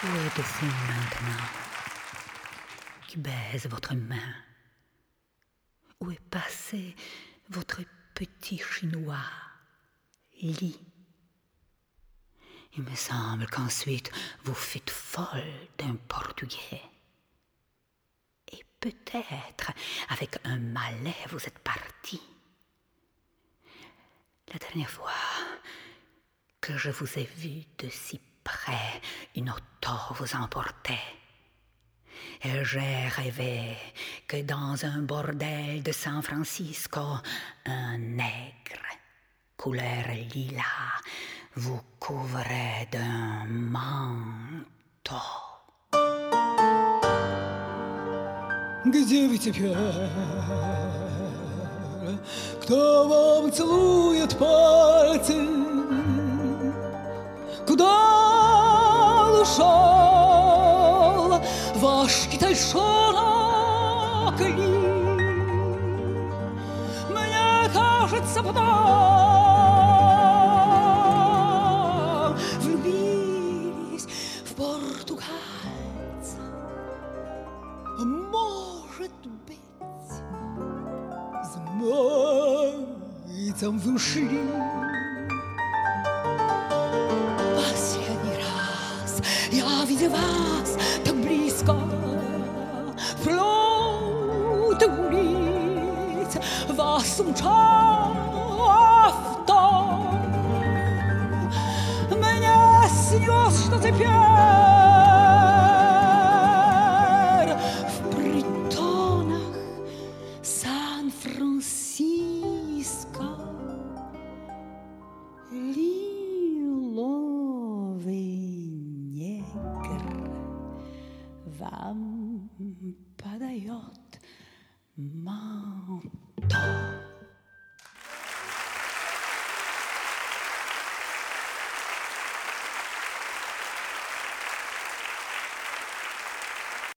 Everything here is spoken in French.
Où êtes-vous maintenant qui baise votre main? Où est passé votre petit chinois lit? Il me semble qu'ensuite vous fûtes folle d'un Portugais. Et peut-être avec un malais vous êtes parti. La dernière fois que je vous ai vu de si près, une auto vous emportait. Et j'ai rêvé que dans un bordel de San Francisco, un nègre, couleur lilas, vous couvrait d'un manteau. Где вы теперь? Кто вам целует пальцы? Куда ушел ваш китайшонок Ли? Мне кажется, потом влюбились в португальца. Может быть, с мойцем вы ушли. Последний раз я видел вас так близко, вплоть улиц вас умчал авто. Мне снилось, что теперь Сан-Франциско лиловый негр вам подает манто.